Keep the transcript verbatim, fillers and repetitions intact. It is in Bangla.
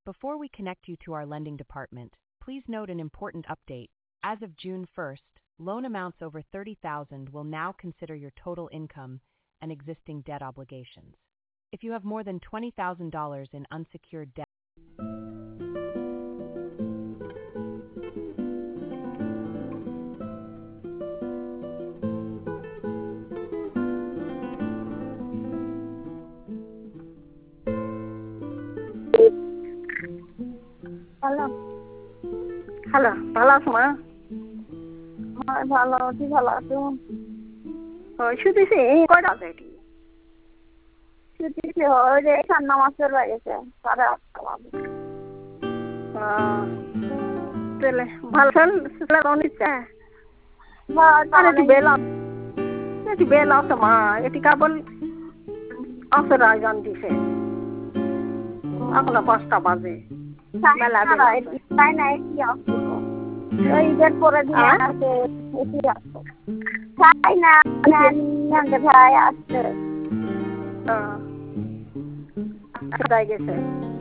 Before we connect you to our lending department, please note an important update. As of June first, loan amounts over thirty thousand dollars will now consider your total income and existing debt obligations. If you have more than twenty thousand dollars in unsecured debt, hello, hello, ভালো আছো মা? হয় ভালো আছি, ভালো আছো? ওই শুধুছি কয়টা আছে এটি? ছুটি ওই যে ঠান্ডা মাসের গেছে সাড়ে আটটা বাজে। তাহলে ভালো ছেলে নিচ্ছে আর একটু বেলা একটু বেলা আছে মা, এটি কেবল আসর আয়োজন দিছে এখনো পাঁচটা বাজে। তাই না, কি আসছে ঈদের পরে দিয়ে আসছে, এটি আসছে তাই না, ভাই আসছে গেছে